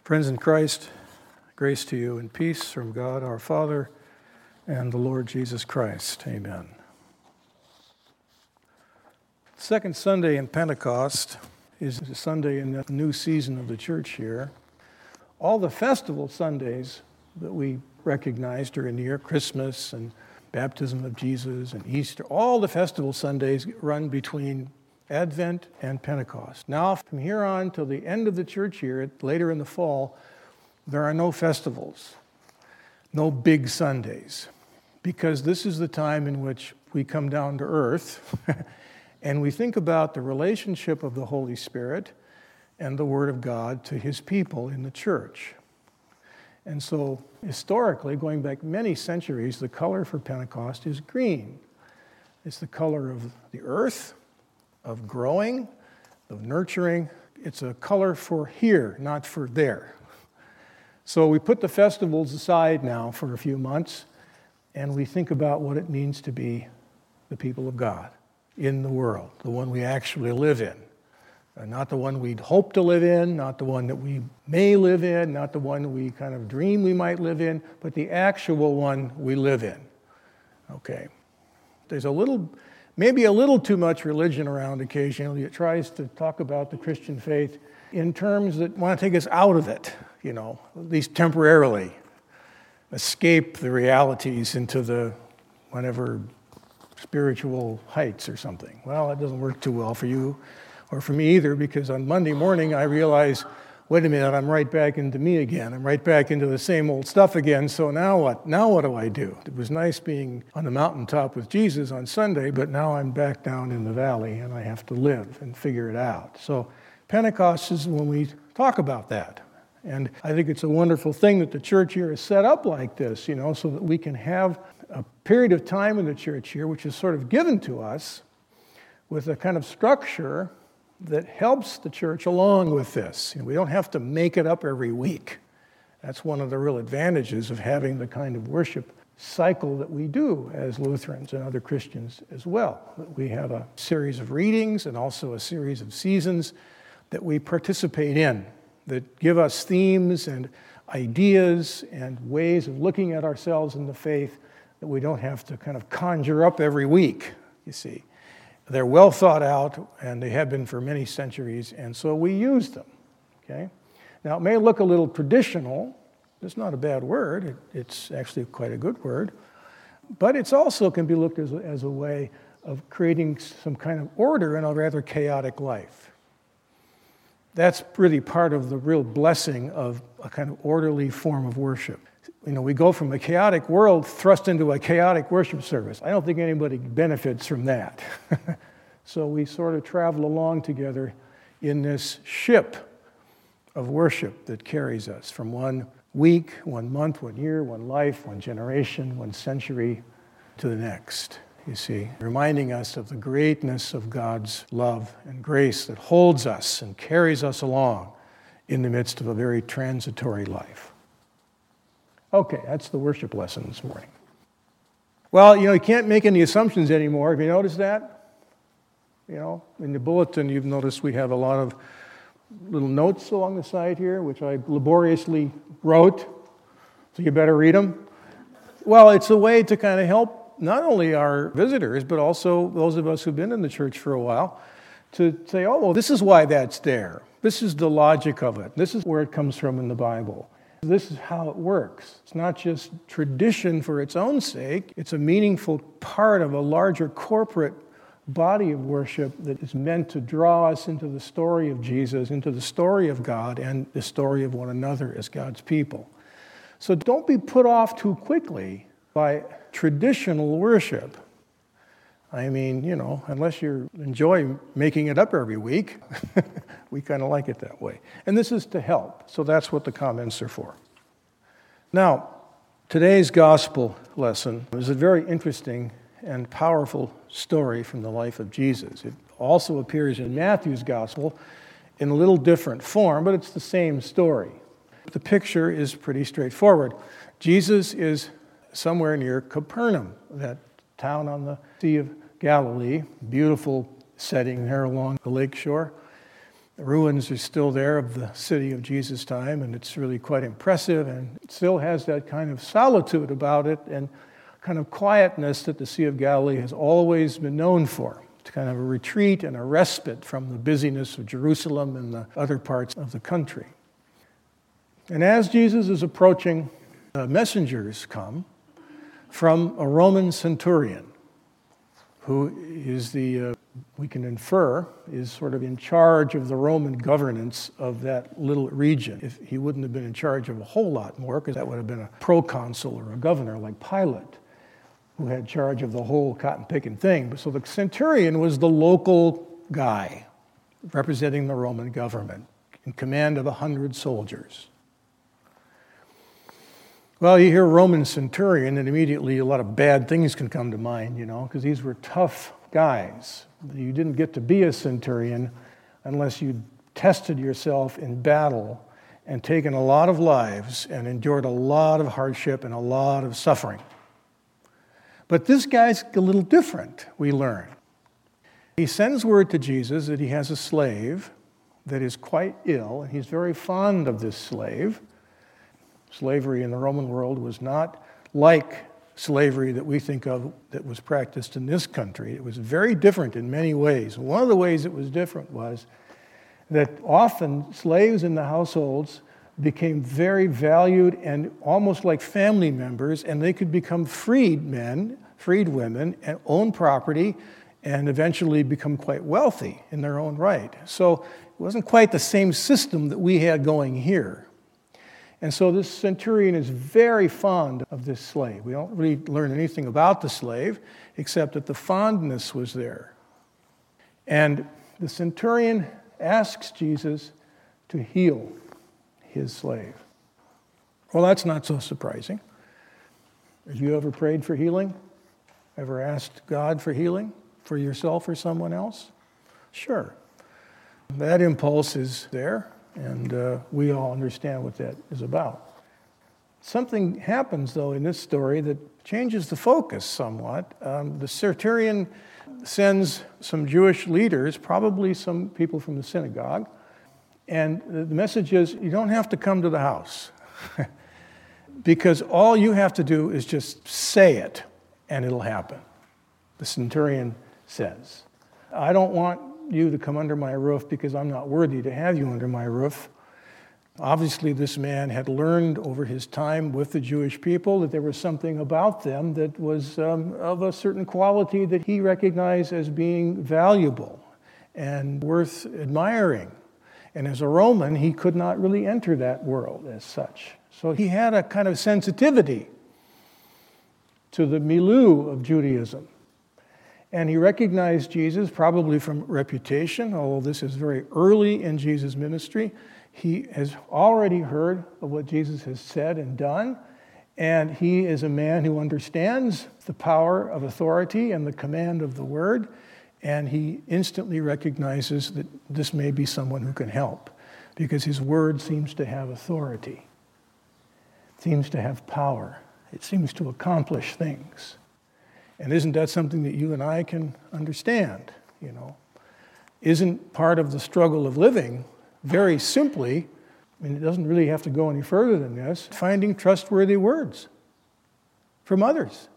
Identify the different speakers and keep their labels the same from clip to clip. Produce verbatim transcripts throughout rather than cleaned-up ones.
Speaker 1: Friends in Christ, grace to you and peace from God our Father and the Lord Jesus Christ. Amen. Second Sunday in Pentecost is the Sunday in the new season of the church here. All the festival Sundays that we recognize during the year, Christmas and baptism of Jesus and Easter, all the festival Sundays run between Advent and Pentecost. Now, from here on till the end of the church year, later in the fall, there are no festivals, no big Sundays, because this is the time in which we come down to earth and we think about the relationship of the Holy Spirit and the Word of God to His people in the church. And so, historically, going back many centuries, the color for Pentecost is green. It's the color of the earth, of growing, of nurturing. It's a color for here, not for there. So we put the festivals aside now for a few months, and we think about what it means to be the people of God in the world, the one we actually live in. Not the one we'd hope to live in, not the one that we may live in, not the one we kind of dream we might live in, but the actual one we live in. Okay. There's a little, maybe a little too much religion around occasionally. It tries to talk about the Christian faith in terms that want to take us out of it, you know, at least temporarily. Escape the realities into the whatever spiritual heights or something. Well, that doesn't work too well for you. Or for me either, because on Monday morning I realize, wait a minute, I'm right back into me again. I'm right back into the same old stuff again, so now what? Now what do I do? It was nice being on the mountaintop with Jesus on Sunday, but now I'm back down in the valley and I have to live and figure it out. So Pentecost is when we talk about that. And I think it's a wonderful thing that the church here is set up like this, you know, so that we can have a period of time in the church here, which is sort of given to us with a kind of structure that helps the church along with this. You know, we don't have to make it up every week. That's one of the real advantages of having the kind of worship cycle that we do as Lutherans and other Christians as well. We have a series of readings and also a series of seasons that we participate in that give us themes and ideas and ways of looking at ourselves in the faith that we don't have to kind of conjure up every week, you see. They're well thought out, and they have been for many centuries, and so we use them, okay? Now, it may look a little traditional. It's not a bad word. It, it's actually quite a good word. But it's also can be looked as a, as a way of creating some kind of order in a rather chaotic life. That's really part of the real blessing of a kind of orderly form of worship. You know, we go from a chaotic world thrust into a chaotic worship service. I don't think anybody benefits from that. So we sort of travel along together in this ship of worship that carries us from one week, one month, one year, one life, one generation, one century to the next, you see, reminding us of the greatness of God's love and grace that holds us and carries us along in the midst of a very transitory life. Okay, that's the worship lesson this morning. Well, you know, you can't make any assumptions anymore. Have you noticed that? You know, in the bulletin, you've noticed we have a lot of little notes along the side here, which I laboriously wrote, so you better read them. Well, it's a way to kind of help not only our visitors, but also those of us who've been in the church for a while, to say, oh, well, this is why that's there. This is the logic of it. This is where it comes from in the Bible. This is how it works. It's not just tradition for its own sake. It's a meaningful part of a larger corporate body of worship that is meant to draw us into the story of Jesus, into the story of God, and the story of one another as God's people. So don't be put off too quickly by traditional worship. I mean, you know, unless you enjoy making it up every week, we kind of like it that way. And this is to help, so that's what the comments are for. Now, today's gospel lesson is a very interesting and powerful story from the life of Jesus. It also appears in Matthew's gospel in a little different form, but it's the same story. The picture is pretty straightforward. Jesus is somewhere near Capernaum, that town on the Sea of Galilee, beautiful setting there along the lake shore. The ruins are still there of the city of Jesus' time, and it's really quite impressive, and it still has that kind of solitude about it and kind of quietness that the Sea of Galilee has always been known for. It's kind of a retreat and a respite from the busyness of Jerusalem and the other parts of the country. And as Jesus is approaching, uh, messengers come from a Roman centurion, who is the, uh, we can infer, is sort of in charge of the Roman governance of that little region. If he wouldn't have been in charge of a whole lot more, because that would have been a proconsul or a governor like Pilate, who had charge of the whole cotton-picking thing. So the centurion was the local guy representing the Roman government, in command of a hundred soldiers. Well, you hear Roman centurion, and immediately a lot of bad things can come to mind, you know, because these were tough guys. You didn't get to be a centurion unless you tested yourself in battle and taken a lot of lives and endured a lot of hardship and a lot of suffering. But this guy's a little different, we learn. He sends word to Jesus that he has a slave that is quite ill, and he's very fond of this slave. Slavery in the Roman world was not like slavery that we think of that was practiced in this country. It was very different in many ways. One of the ways it was different was that often slaves in the households became very valued and almost like family members, and they could become freed men, freed women, and own property, and eventually become quite wealthy in their own right. So it wasn't quite the same system that we had going here. And so this centurion is very fond of this slave. We don't really learn anything about the slave, except that the fondness was there. And the centurion asks Jesus to heal his slave. Well, that's not so surprising. Have you ever prayed for healing? Ever asked God for healing for yourself or someone else? Sure. That impulse is there. And uh, we all understand what that is about. Something happens, though, in this story that changes the focus somewhat. Um, the centurion sends some Jewish leaders, probably some people from the synagogue, and the message is, you don't have to come to the house. Because all you have to do is just say it, and it'll happen. The centurion says, I don't want you to come under my roof because I'm not worthy to have you under my roof. Obviously, this man had learned over his time with the Jewish people that there was something about them that was um, of a certain quality that he recognized as being valuable and worth admiring. And as a Roman, he could not really enter that world as such. So he had a kind of sensitivity to the milieu of Judaism. And he recognized Jesus, probably from reputation, although this is very early in Jesus' ministry. He has already heard of what Jesus has said and done, and he is a man who understands the power of authority and the command of the word, and he instantly recognizes that this may be someone who can help, because his word seems to have authority, seems to have power. It seems to accomplish things. And isn't that something that you and I can understand, you know? Isn't part of the struggle of living, very simply, I mean, it doesn't really have to go any further than this, finding trustworthy words from others.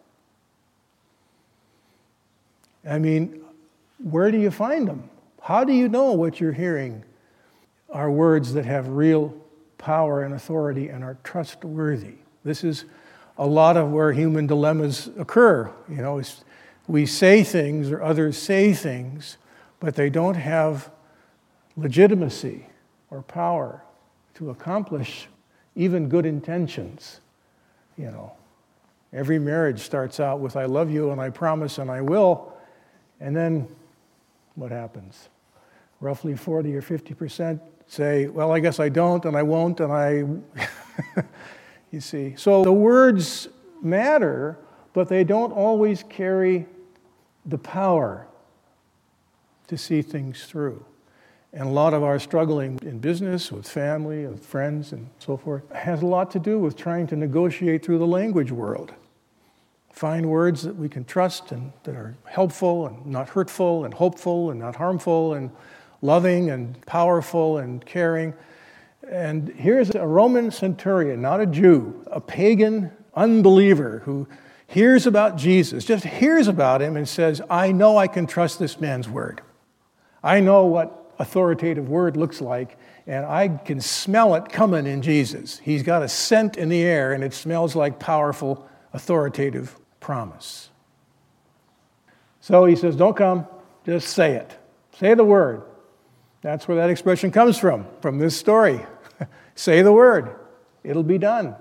Speaker 1: I mean, where do you find them? How do you know what you're hearing are words that have real power and authority and are trustworthy? This is a lot of where human dilemmas occur. You know, we say things or others say things, but they don't have legitimacy or power to accomplish even good intentions. You know, every marriage starts out with, I love you and I promise and I will, and then what happens? Roughly forty or fifty percent say, well, I guess I don't and I won't and I... You see, so the words matter, but they don't always carry the power to see things through. And a lot of our struggling in business, with family, with friends, and so forth, has a lot to do with trying to negotiate through the language world. Find words that we can trust and that are helpful and not hurtful and hopeful and not harmful and loving and powerful and caring. And here's a Roman centurion, not a Jew, a pagan unbeliever who hears about Jesus, just hears about him and says, I know I can trust this man's word. I know what authoritative word looks like, and I can smell it coming in Jesus. He's got a scent in the air, and it smells like powerful, authoritative promise. So he says, don't come, just say it. Say the word. That's where that expression comes from, from this story. Say the word. It'll be done.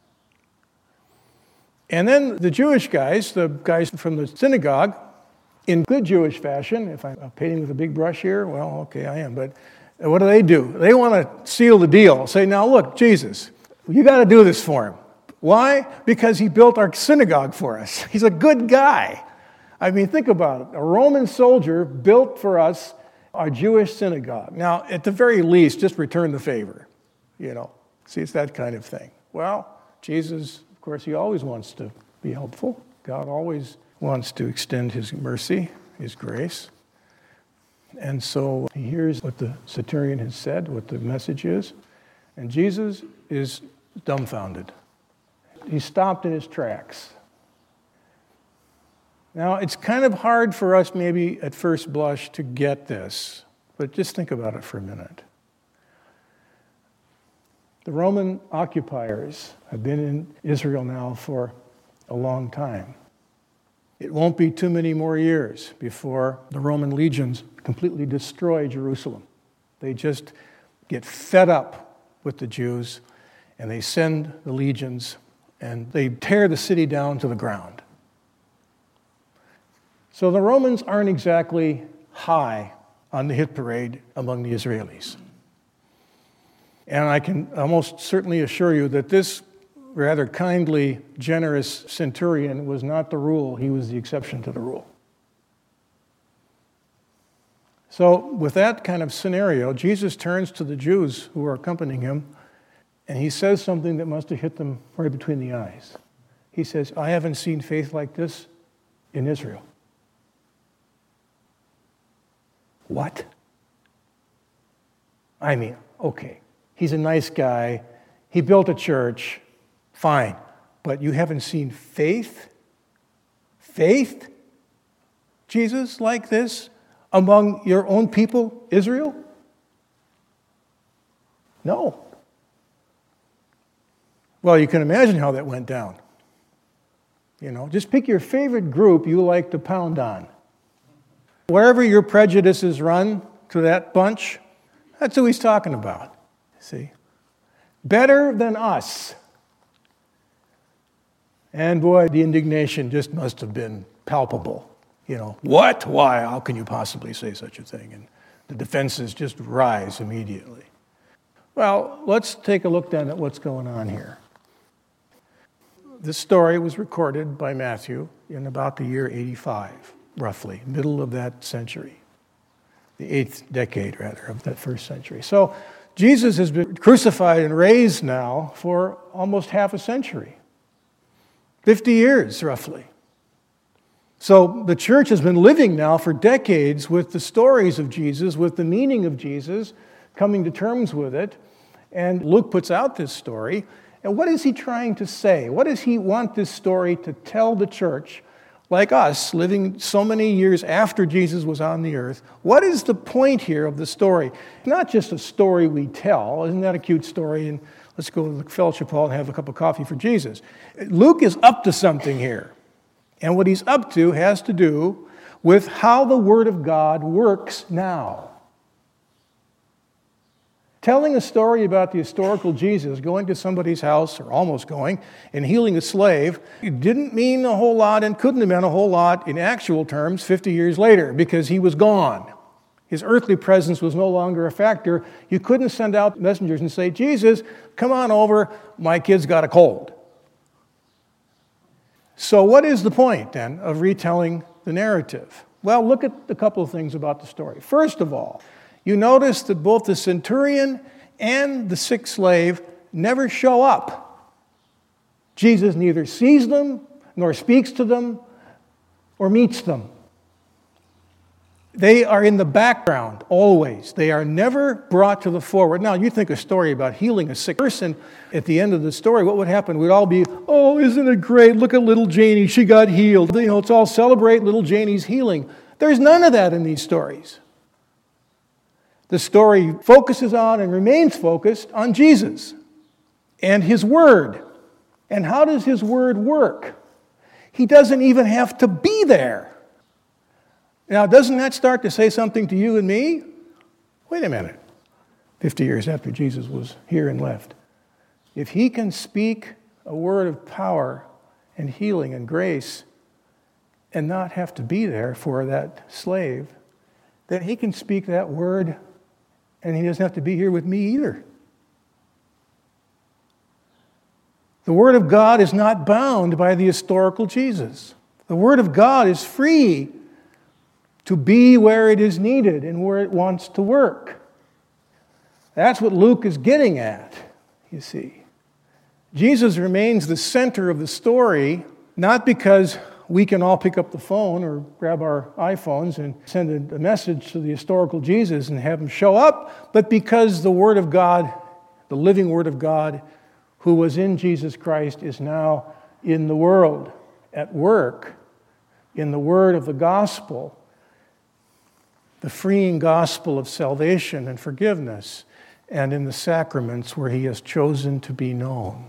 Speaker 1: And then the Jewish guys, the guys from the synagogue, in good Jewish fashion, if I'm painting with a big brush here, well, okay, I am, but what do they do? They want to seal the deal. Say, now look, Jesus, you got to do this for him. Why? Because he built our synagogue for us. He's a good guy. I mean, think about it. A Roman soldier built for us our Jewish synagogue. Now, at the very least, just return the favor. You know, see, it's that kind of thing. Well, Jesus, of course, he always wants to be helpful. God always wants to extend his mercy, his grace. And so he hears what the centurion has said, what the message is, and Jesus is dumbfounded. He's stopped in his tracks. Now, it's kind of hard for us maybe at first blush to get this, but just think about it for a minute. The Roman occupiers have been in Israel now for a long time. It won't be too many more years before the Roman legions completely destroy Jerusalem. They just get fed up with the Jews, and they send the legions, and they tear the city down to the ground. So the Romans aren't exactly high on the hit parade among the Israelis. And I can almost certainly assure you that this rather kindly, generous centurion was not the rule. He was the exception to the rule. So with that kind of scenario, Jesus turns to the Jews who are accompanying him, and he says something that must have hit them right between the eyes. He says, I haven't seen faith like this in Israel. What? I mean, okay, he's a nice guy. He built a church. Fine. But you haven't seen faith? Faith, Jesus, like this among your own people, Israel? No. Well, you can imagine how that went down. You know, just pick your favorite group you like to pound on. Wherever your prejudices run to that bunch, that's who he's talking about. See? Better than us. And boy, the indignation just must have been palpable. You know, what? Why? How can you possibly say such a thing? And the defenses just rise immediately. Well, let's take a look then at what's going on here. This story was recorded by Matthew in about the year eighty-five, roughly, middle of that century, the eighth decade, rather, of that first century. So Jesus has been crucified and raised now for almost half a century, fifty years, roughly. So the church has been living now for decades with the stories of Jesus, with the meaning of Jesus, coming to terms with it. And Luke puts out this story. And what is he trying to say? What does he want this story to tell the church, like us, living so many years after Jesus was on the earth? What is the point here of the story? Not just a story we tell. Isn't that a cute story? And let's go to the fellowship hall and have a cup of coffee for Jesus. Luke is up to something here. And what he's up to has to do with how the Word of God works now. Telling a story about the historical Jesus going to somebody's house, or almost going, and healing a slave, it didn't mean a whole lot and couldn't have meant a whole lot in actual terms fifty years later, because he was gone. His earthly presence was no longer a factor. You couldn't send out messengers and say, Jesus, come on over, my kid's got a cold. So what is the point, then, of retelling the narrative? Well, look at a couple of things about the story. First of all, you notice that both the centurion and the sick slave never show up. Jesus neither sees them, nor speaks to them, or meets them. They are in the background, always. They are never brought to the forward. Now, you think a story about healing a sick person, at the end of the story, what would happen? We'd all be, oh, isn't it great? Look at little Janie, she got healed. You know, it's all celebrate little Janie's healing. There's none of that in these stories. The story focuses on and remains focused on Jesus and His Word. And how does His Word work? He doesn't even have to be there. Now, doesn't that start to say something to you and me? Wait a minute. Fifty years after Jesus was here and left. If He can speak a word of power and healing and grace and not have to be there for that slave, then He can speak that word and He doesn't have to be here with me either. The Word of God is not bound by the historical Jesus. The Word of God is free to be where it is needed and where it wants to work. That's what Luke is getting at, you see. Jesus remains the center of the story, not because we can all pick up the phone or grab our iPhones and send a message to the historical Jesus and have him show up, but because the Word of God, the living Word of God, who was in Jesus Christ, is now in the world, at work, in the word of the gospel, the freeing gospel of salvation and forgiveness, and in the sacraments where He has chosen to be known.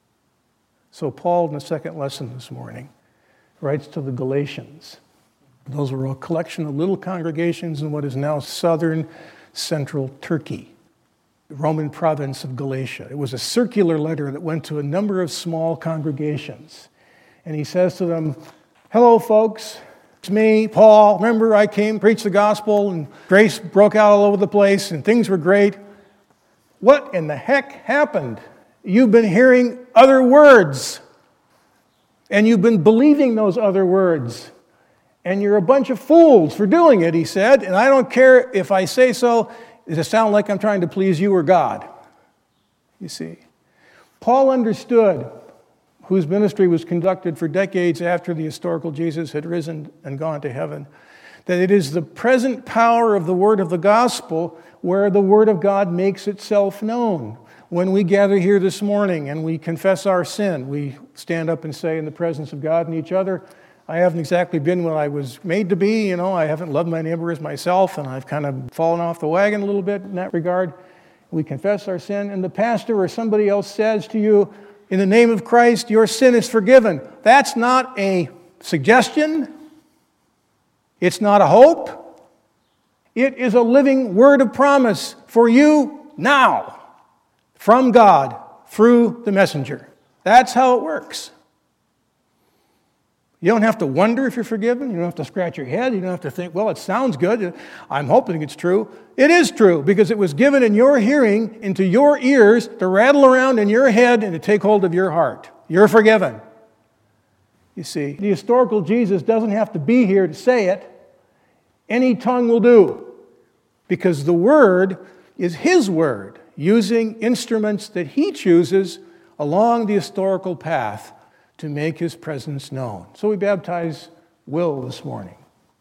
Speaker 1: So Paul, in the second lesson this morning, writes to the Galatians. Those were a collection of little congregations in what is now southern central Turkey, the Roman province of Galatia. It was a circular letter that went to a number of small congregations. And he says to them, hello, folks. It's me, Paul. Remember, I came, preached the gospel, and grace broke out all over the place, and things were great. What in the heck happened? You've been hearing other words, and you've been believing those other words, and you're a bunch of fools for doing it, he said, and I don't care if I say so. Does it sound like I'm trying to please you or God? You see, Paul understood, whose ministry was conducted for decades after the historical Jesus had risen and gone to heaven, that it is the present power of the word of the gospel where the word of God makes itself known. When we gather here this morning and we confess our sin, we stand up and say in the presence of God and each other, I haven't exactly been what I was made to be, you know, I haven't loved my neighbor as myself, and I've kind of fallen off the wagon a little bit in that regard. We confess our sin, and the pastor or somebody else says to you, in the name of Christ, your sin is forgiven. That's not a suggestion. It's not a hope. It is a living word of promise for you now from God through the messenger. That's how it works. You don't have to wonder if you're forgiven. You don't have to scratch your head. You don't have to think, well, it sounds good. I'm hoping it's true. It is true because it was given in your hearing into your ears to rattle around in your head and to take hold of your heart. You're forgiven. You see, the historical Jesus doesn't have to be here to say it. Any tongue will do because the Word is His Word, using instruments that He chooses along the historical path to make His presence known. So we baptize Will this morning.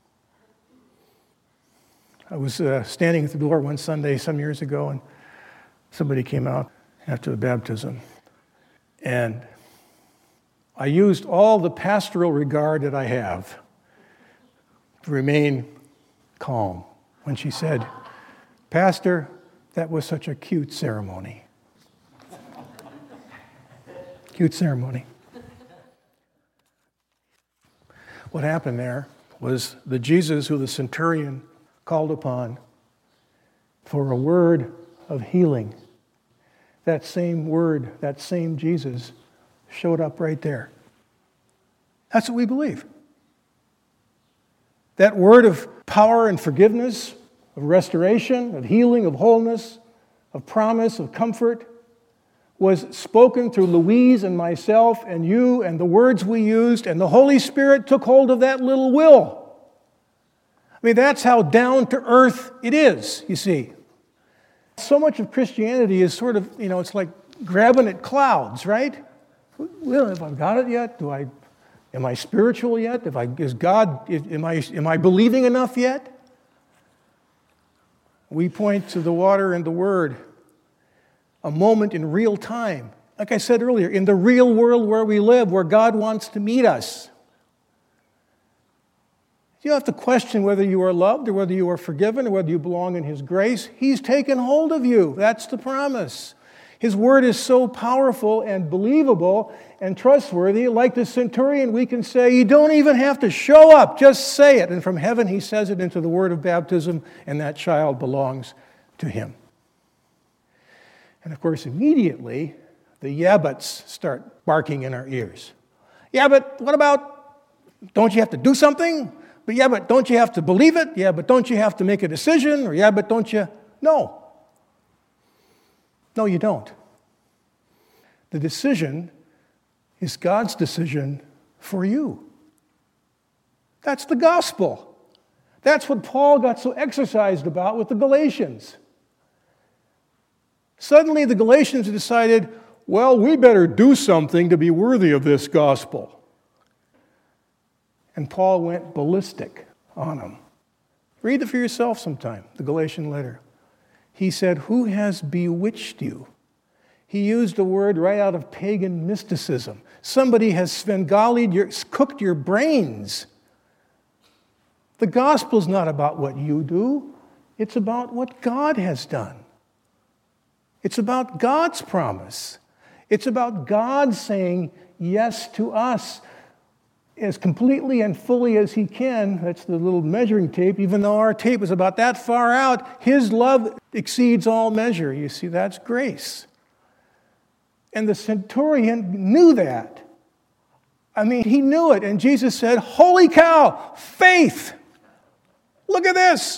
Speaker 1: I was uh, standing at the door one Sunday some years ago, and somebody came out after the baptism. And I used all the pastoral regard that I have to remain calm when she said, Pastor, that was such a cute ceremony. Cute ceremony. What happened there was the Jesus who the centurion called upon for a word of healing. That same word, that same Jesus showed up right there. That's what we believe. That word of power and forgiveness, of restoration, of healing, of wholeness, of promise, of comfort, was spoken through Louise and myself and you and the words we used, and the Holy Spirit took hold of that little Will. I mean, that's how down to earth it is, you see. So much of Christianity is sort of, you know, it's like grabbing at clouds, right? Well, have I got it yet? Do I, am I spiritual yet? Have I, is God, am I, am I believing enough yet? We point to the water and the Word, a moment in real time. Like I said earlier, in the real world where we live, where God wants to meet us. You don't have to question whether you are loved or whether you are forgiven or whether you belong in His grace. He's taken hold of you. That's the promise. His Word is so powerful and believable and trustworthy. Like the centurion, we can say, you don't even have to show up. Just say it. And from heaven, He says it into the word of baptism, and that child belongs to Him. And of course, immediately, the yabbats start barking in our ears. Yeah, but what about, don't you have to do something? But yeah, but don't you have to believe it? Yeah, but don't you have to make a decision? Or yeah, but don't you? No. No, you don't. The decision is God's decision for you. That's the gospel. That's what Paul got so exercised about with the Galatians. Suddenly the Galatians decided, well, we better do something to be worthy of this gospel. And Paul went ballistic on them. Read it for yourself sometime, the Galatian letter. He said, who has bewitched you? He used a word right out of pagan mysticism. Somebody has Svengali'd your, cooked your brains. The gospel's not about what you do. It's about what God has done. It's about God's promise. It's about God saying yes to us as completely and fully as He can. That's the little measuring tape. Even though our tape is about that far out, His love exceeds all measure. You see, that's grace. And the centurion knew that. I mean, he knew it. And Jesus said, holy cow, faith. Look at this.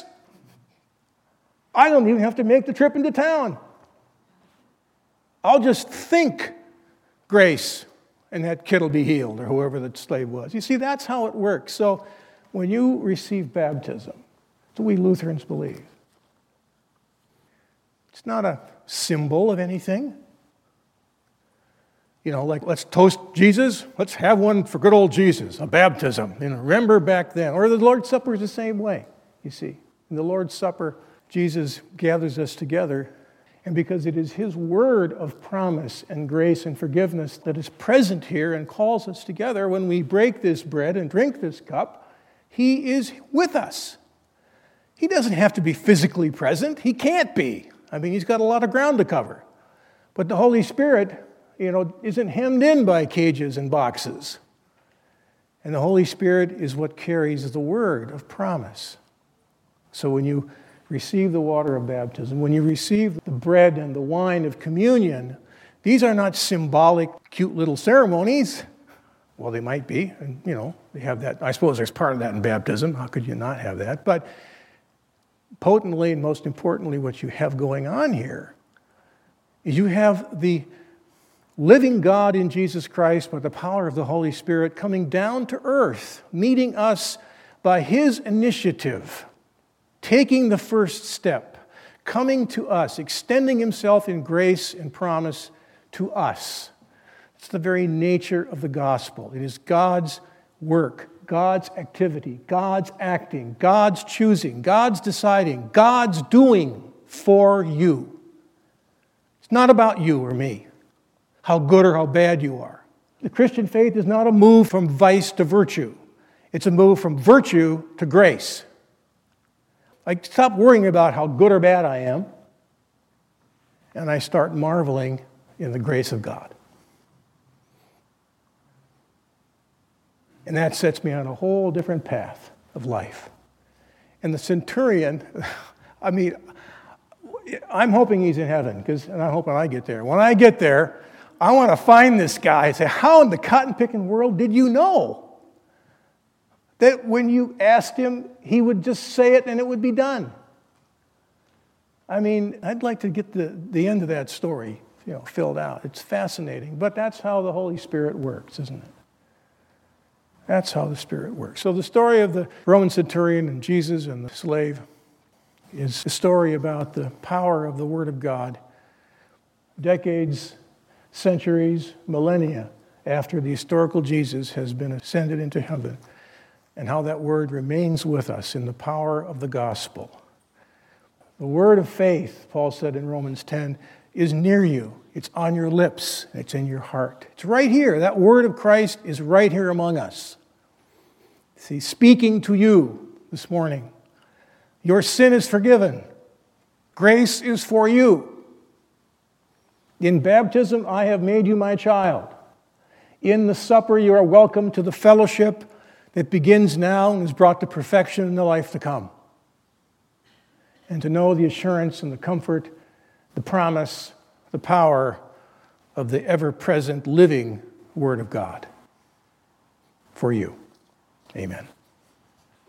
Speaker 1: I don't even have to make the trip into town. I'll just think grace, and that kid will be healed, or whoever the slave was. You see, that's how it works. So when you receive baptism, do we Lutherans believe? It's not a symbol of anything. You know, like, let's toast Jesus. Let's have one for good old Jesus, a baptism. You know, remember back then. Or the Lord's Supper is the same way, you see. In the Lord's Supper, Jesus gathers us together. And because it is His word of promise and grace and forgiveness that is present here and calls us together, when we break this bread and drink this cup, He is with us. He doesn't have to be physically present. He can't be. I mean, He's got a lot of ground to cover. But the Holy Spirit, you know, isn't hemmed in by cages and boxes. And the Holy Spirit is what carries the word of promise. So when you receive the water of baptism, when you receive the bread and the wine of communion, these are not symbolic, cute little ceremonies. Well, they might be, and you know, they have that. I suppose there's part of that in baptism. How could you not have that? But potently and most importantly, what you have going on here is you have the living God in Jesus Christ by the power of the Holy Spirit coming down to earth, meeting us by His initiative, taking the first step, coming to us, extending Himself in grace and promise to us. It's the very nature of the gospel. It is God's work, God's activity, God's acting, God's choosing, God's deciding, God's doing for you. It's not about you or me, how good or how bad you are. The Christian faith is not a move from vice to virtue. It's a move from virtue to grace. I stop worrying about how good or bad I am, and I start marveling in the grace of God. And that sets me on a whole different path of life. And the centurion, I mean, I'm hoping he's in heaven, because, and I'm hoping I get there. When I get there, I want to find this guy and say, how in the cotton-picking world did you know that when you asked him, he would just say it and it would be done? I mean, I'd like to get the, the end of that story, you know, filled out. It's fascinating, but that's how the Holy Spirit works, isn't it? That's how the Spirit works. So the story of the Roman centurion and Jesus and the slave is a story about the power of the Word of God decades, centuries, millennia after the historical Jesus has been ascended into heaven, and how that Word remains with us in the power of the gospel. The word of faith, Paul said in Romans ten, is near you. It's on your lips. It's in your heart. It's right here. That word of Christ is right here among us. See, speaking to you this morning. Your sin is forgiven. Grace is for you. In baptism, I have made you my child. In the supper, you are welcome to the fellowship that begins now and is brought to perfection in the life to come. And to know the assurance and the comfort, the promise, the power of the ever-present living Word of God for you. Amen.